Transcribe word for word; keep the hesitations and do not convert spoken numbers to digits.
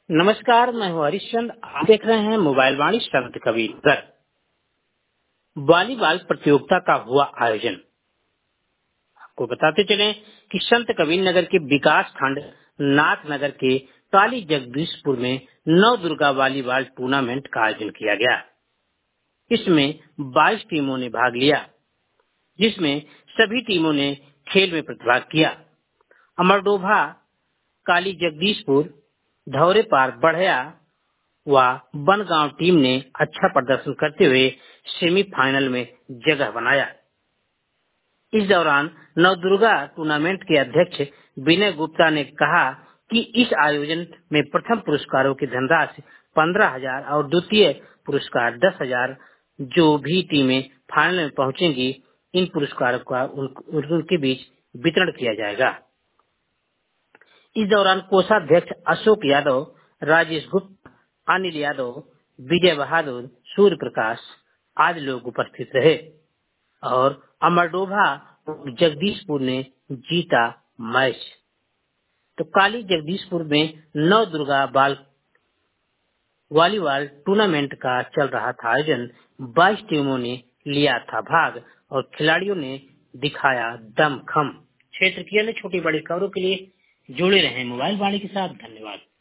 नमस्कार, मैं हूँ हरिश्चंद। आप देख रहे हैं मोबाइल वाणी संत कबीरनगर। वॉलीबॉल प्रतियोगिता का हुआ आयोजन। आपको बताते चलें कि संत कबीरनगर के विकास खंड नाथनगर के काली जगदीशपुर में नव दुर्गा वॉलीबॉल टूर्नामेंट का आयोजन किया गया। इसमें बाईस टीमों ने भाग लिया, जिसमें सभी टीमों ने खेल में प्रतिभाग किया। अमरडोभा, काली जगदीशपुर, धौरेपार, बढ़या व बनगांव टीम ने अच्छा प्रदर्शन करते हुए सेमीफाइनल में जगह बनाया। इस दौरान नवदुर्गा टूर्नामेंट के अध्यक्ष विनय गुप्ता ने कहा कि इस आयोजन में प्रथम पुरस्कारों की धनराशि पंद्रह हजार और द्वितीय पुरस्कार दस हजार। जो भी टीमें फाइनल में पहुंचेंगी, इन पुरस्कारों का उन, उनके बीच वितरण किया जाएगा। इस दौरान कोषाध्यक्ष अशोक यादव, राजेश गुप्ता, अनिल यादव, विजय बहादुर, सूर्य प्रकाश आदि लोग उपस्थित रहे और अमरडोभा जगदीशपुर ने जीता मैच। तो काली जगदीशपुर में नव दुर्गा बाल वॉलीबॉल टूर्नामेंट का चल रहा था आयोजन। बाईस टीमों ने लिया था भाग और खिलाड़ियों ने दिखाया दमखम। क्षेत्र की अन्य छोटी बड़ी खबरों के लिए जुड़े रहें मोबाइल वाणी के साथ। धन्यवाद।